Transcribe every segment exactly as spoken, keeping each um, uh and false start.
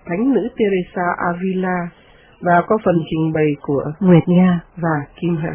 Thánh nữ Teresa Avila và có phần trình bày của Nguyệt Nga và Kim Hà.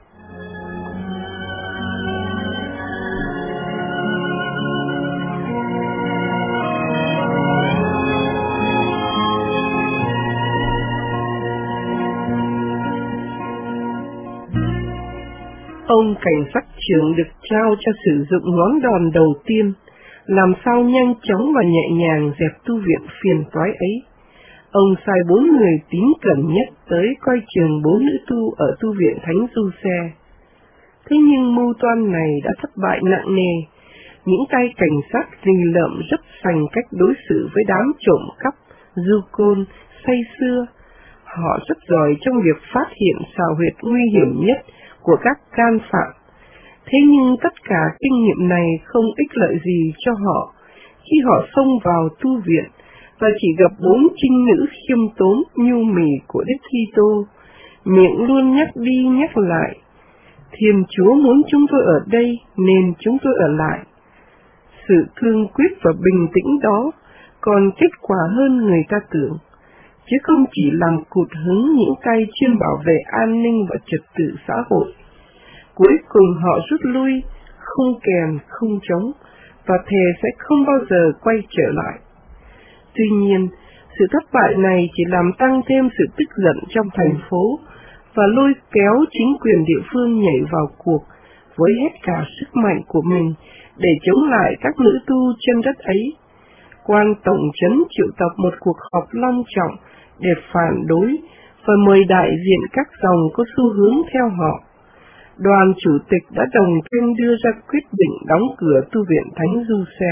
Ông cảnh sát trưởng được trao cho sử dụng ngón đòn đầu tiên, làm sao nhanh chóng và nhẹ nhàng dẹp tu viện phiền toái ấy. Ông sai bốn người tín cẩn nhất tới coi chừng bốn nữ tu ở tu viện Thánh Giuse. Thế nhưng mưu toan này đã thất bại nặng nề. Những tay cảnh sát rình lợm rất sành cách đối xử với đám trộm cắp, du côn, say sưa. Họ rất giỏi trong việc phát hiện xào huyệt nguy hiểm nhất của các can phạm. Thế nhưng tất cả kinh nghiệm này không ích lợi gì cho họ khi họ xông vào tu viện và chỉ gặp bốn trinh nữ khiêm tốn nhu mì của Đức Kitô, miệng luôn nhắc đi nhắc lại: Thiên Chúa muốn chúng tôi ở đây nên chúng tôi ở lại. Sự cương quyết và bình tĩnh đó còn kết quả hơn người ta tưởng, chứ không chỉ làm cụt hứng những tay chuyên bảo vệ an ninh và trật tự xã hội. Cuối cùng họ rút lui, không kèn, không trống, và thề sẽ không bao giờ quay trở lại. Tuy nhiên, sự thất bại này chỉ làm tăng thêm sự tức giận trong thành phố và lôi kéo chính quyền địa phương nhảy vào cuộc với hết cả sức mạnh của mình để chống lại các nữ tu trên đất ấy. Quan tổng trấn triệu tập một cuộc họp long trọng để phản đối và mời đại diện các dòng có xu hướng theo họ. Đoàn chủ tịch đã đồng thanh đưa ra quyết định đóng cửa tu viện Thánh Giuse.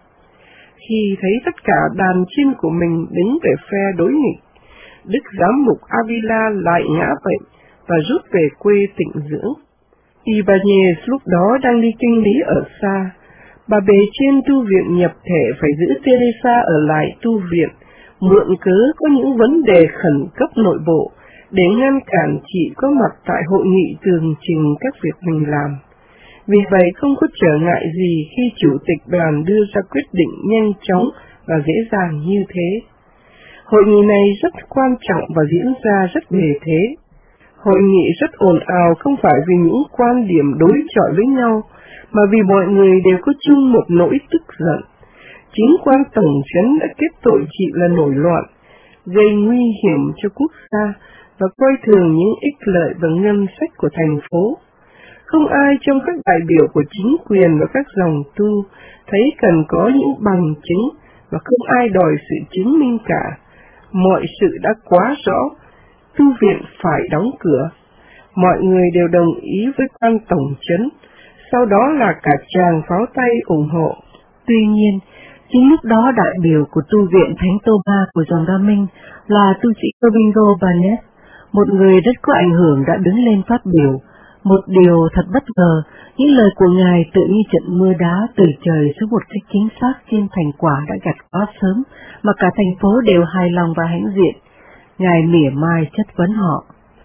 Khi thấy tất cả đàn chiên của mình đứng về phe đối nghịch, Đức Giám mục Avila lại ngã bệnh và rút về quê tịnh dưỡng. Ibanez lúc đó đang đi kinh lý ở xa. Bà bề trên tu viện nhập thể phải giữ Teresa ở lại tu viện, mượn cớ có những vấn đề khẩn cấp nội bộ để ngăn cản chị có mặt tại hội nghị tường trình các việc mình làm. Vì vậy không có trở ngại gì khi chủ tịch đoàn đưa ra quyết định nhanh chóng và dễ dàng như thế. Hội nghị này rất quan trọng và diễn ra rất bề thế. Hội nghị rất ồn ào không phải vì những quan điểm đối chọi với nhau, mà vì mọi người đều có chung một nỗi tức giận. Chính quan tổng trấn đã kết tội chị là nổi loạn, gây nguy hiểm cho quốc gia và coi thường những ích lợi và ngân sách của thành phố. Không ai trong các đại biểu của chính quyền và các dòng tu thấy cần có những bằng chứng và không ai đòi sự chứng minh cả. Mọi sự đã quá rõ, tu viện phải đóng cửa. Mọi người đều đồng ý với quan tổng trấn, sau đó là cả tràng pháo tay ủng hộ. Tuy nhiên, chính lúc đó đại biểu của tu viện Thánh Tô Ba của dòng Đa Minh là tu sĩ Domingo Banes, một người rất có ảnh hưởng, đã đứng lên phát biểu. Một điều thật bất ngờ, những lời của Ngài tự như trận mưa đá từ trời xuống một cách chính xác trên thành quả đã gặt quá sớm, mà cả thành phố đều hài lòng và hãnh diện. Ngài mỉa mai chất vấn họ: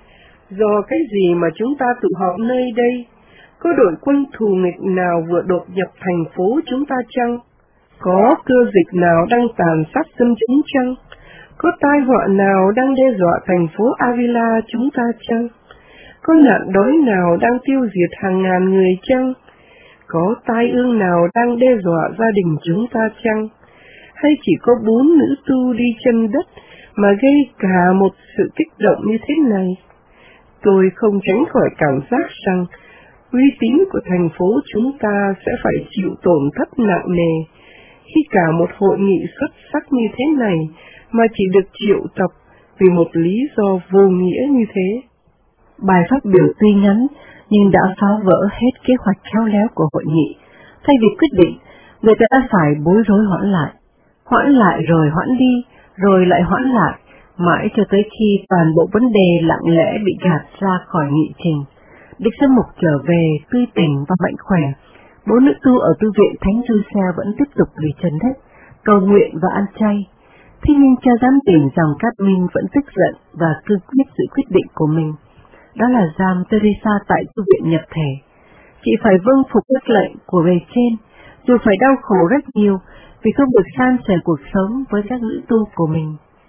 Do cái gì mà chúng ta tụ họp nơi đây? Có đội quân thù nghịch nào vừa đột nhập thành phố chúng ta chăng? Có cơ dịch nào đang tàn sát dân chúng chăng? Có tai họa nào đang đe dọa thành phố Avila chúng ta chăng? Có nạn đói nào đang tiêu diệt hàng ngàn người chăng? Có tai ương nào đang đe dọa gia đình chúng ta chăng? Hay chỉ có bốn nữ tu đi chân đất mà gây cả một sự kích động như thế này? Tôi không tránh khỏi cảm giác rằng uy tín của thành phố chúng ta sẽ phải chịu tổn thất nặng nề khi cả một hội nghị xuất sắc như thế này mà chỉ được triệu tập vì một lý do vô nghĩa như thế. Bài phát biểu tuy ngắn nhưng đã phá vỡ hết kế hoạch khéo léo của hội nghị. Thay vì quyết định, người ta đã phải bối rối hoãn lại, hoãn lại rồi hoãn đi, rồi lại hoãn lại, mãi cho tới khi toàn bộ vấn đề lặng lẽ bị gạt ra khỏi nghị trình. Đức Giám mục trở về tươi tỉnh và mạnh khỏe. Bốn nữ tu ở tu viện Thánh Giuse vẫn tiếp tục quỳ chân đất, cầu nguyện và ăn chay. Thế nhưng cha giám tỉnh dòng Cát Minh vẫn tức giận và cương quyết giữ quyết định của mình. Đó là giam Teresa tại tu viện nhập thể. Chị phải vâng phục các lệnh của bề trên, dù phải đau khổ rất nhiều vì không được san sẻ cuộc sống với các nữ tu của mình.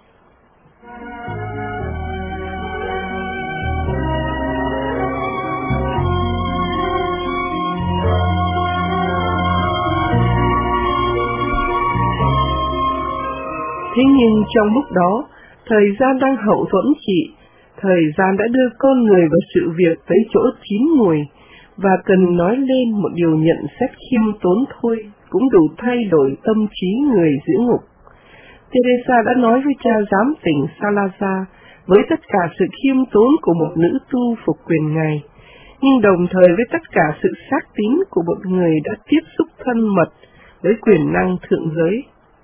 Thế nhưng trong lúc đó, thời gian đang hậu thuẫn chị, thời gian đã đưa con người và sự việc tới chỗ chín mùi, và cần nói lên một điều nhận xét khiêm tốn thôi, cũng đủ thay đổi tâm trí người giữ ngục. Teresa đã nói với cha giám tỉnh Salazar với tất cả sự khiêm tốn của một nữ tu phục quyền Ngài, nhưng đồng thời với tất cả sự xác tín của một người đã tiếp xúc thân mật với quyền năng thượng giới.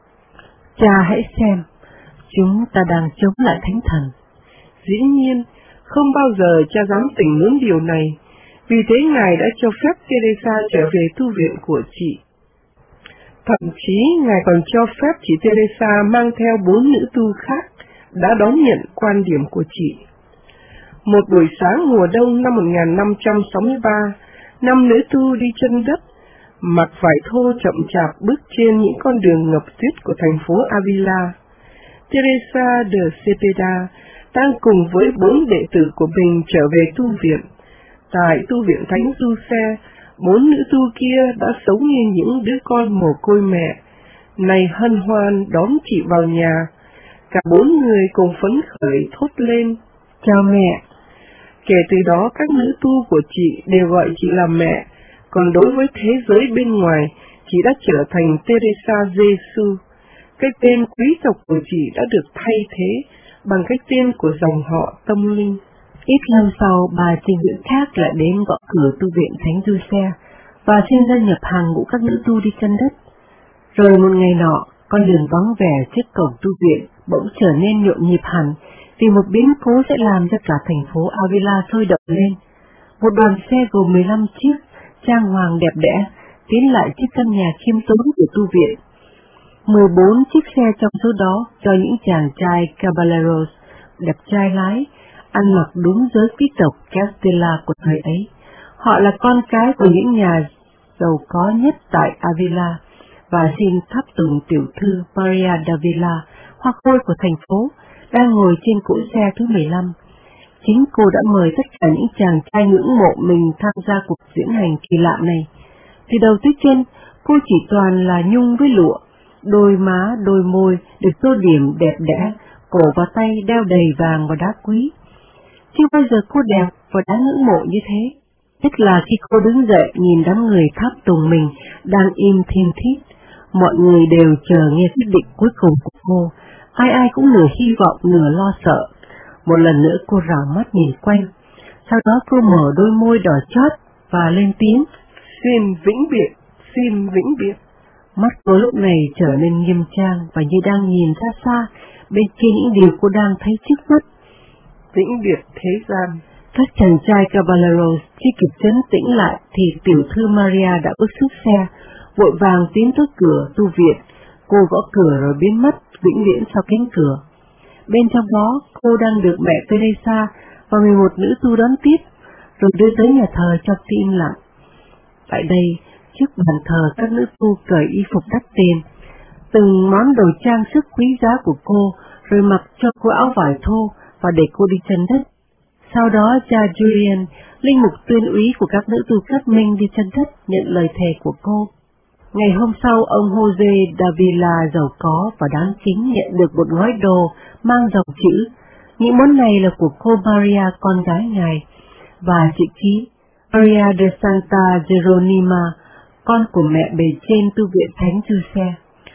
Cha hãy xem, chúng ta đang chống lại Thánh Thần. Dĩ nhiên, không bao giờ cha giám tỉnh muốn điều này, vì thế Ngài đã cho phép Teresa trở về tu viện của chị. Thậm chí Ngài còn cho phép chị Teresa mang theo bốn nữ tu khác đã đón nhận quan điểm của chị. Một buổi sáng mùa đông năm một nghìn năm trăm sáu mươi ba, năm nữ tu đi chân đất, mặc vải thô chậm chạp bước trên những con đường ngập tuyết của thành phố Avila. Teresa de Cepeda đang cùng với bốn đệ tử của mình trở về tu viện. Tại tu viện Thánh Giuse, bốn nữ tu kia đã sống như những đứa con mồ côi mẹ, này hân hoan đón chị vào nhà. Cả bốn người cùng phấn khởi thốt lên, chào mẹ. Kể từ đó các nữ tu của chị đều gọi chị là mẹ, còn đối với thế giới bên ngoài, chị đã trở thành Teresa Giêsu. Cái tên quý tộc của chị đã được thay thế bằng cái tên của dòng họ tâm linh. Ít lâu sau, bà trình viện khác lại đến gõ cửa tu viện Thánh Giuse và xin gia nhập hàng ngũ các nữ tu đi chân đất. Rồi một ngày nọ, con đường vắng vẻ trước cổng tu viện bỗng trở nên nhộn nhịp hẳn, vì một biến cố sẽ làm cho cả thành phố Avila sôi động lên. Một đoàn xe gồm mười lăm chiếc, trang hoàng đẹp đẽ, tiến lại trước căn nhà khiêm tốn của tu viện. mười bốn chiếc xe trong số đó do những chàng trai caballeros đẹp trai lái, ăn mặc đúng giới quý tộc Castilla của thời ấy. Họ là con cái của những nhà giàu có nhất tại Avila, và xin tháp tùng tiểu thư Maria Davila, hoa khôi của thành phố, đang ngồi trên cỗ xe thứ mười lăm. Chính cô đã mời tất cả những chàng trai ngưỡng mộ mình tham gia cuộc diễn hành kỳ lạ này. Từ đầu tới chân, cô chỉ toàn là nhung với lụa, đôi má, đôi môi được tô điểm đẹp đẽ, cổ và tay đeo đầy vàng và đá quý. Chưa bao giờ cô đẹp và đáng ngưỡng mộ như thế. Nhất là khi cô đứng dậy nhìn đám người tháp tùng mình đang im thiên thít, mọi người đều chờ nghe quyết định cuối cùng của cô, ai ai cũng nửa hy vọng nửa lo sợ. Một lần nữa cô rảo mắt nhìn quanh, sau đó cô mở đôi môi đỏ chót và lên tiếng, xin vĩnh biệt, xin vĩnh biệt. Mắt cô lúc này trở nên nghiêm trang và như đang nhìn xa xa bên trên những điều cô đang thấy trước mắt. Vĩnh biệt thế gian. Các chàng trai caballeros chưa kịp trấn tĩnh lại thì tiểu thư Maria đã bước xuống xe, vội vàng tiến tới cửa tu viện. Cô gõ cửa rồi biến mất vĩnh viễn sau cánh cửa. Bên trong đó cô đang được mẹ Teresa và mười một nữ tu đón tiếp, rồi đưa tới nhà thờ trong im lặng. Tại đây, trước bàn thờ các nữ tu cởi y phục đắt tiền, từng món đồ trang sức quý giá của cô, rồi mặc cho cô áo vải thô và để cô đi chân đất. Sau đó cha Julian, linh mục tuyên úy của các nữ tu kết minh đi chân đất nhận lời thề của cô. Ngày hôm sau, ông Jose Davila giàu có và đáng kính nhận được một gói đồ mang dòng chữ, những món này là của cô Maria, con gái ngài, và chữ ký Maria de Santa Geronima, con của mẹ bề trên tu viện Thánh Giuse.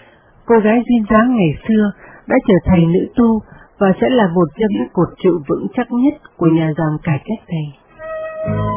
Cô gái duyên dáng ngày xưa đã trở thành nữ tu và sẽ là một trong những cột trụ vững chắc nhất của nhà giàng cải cách này.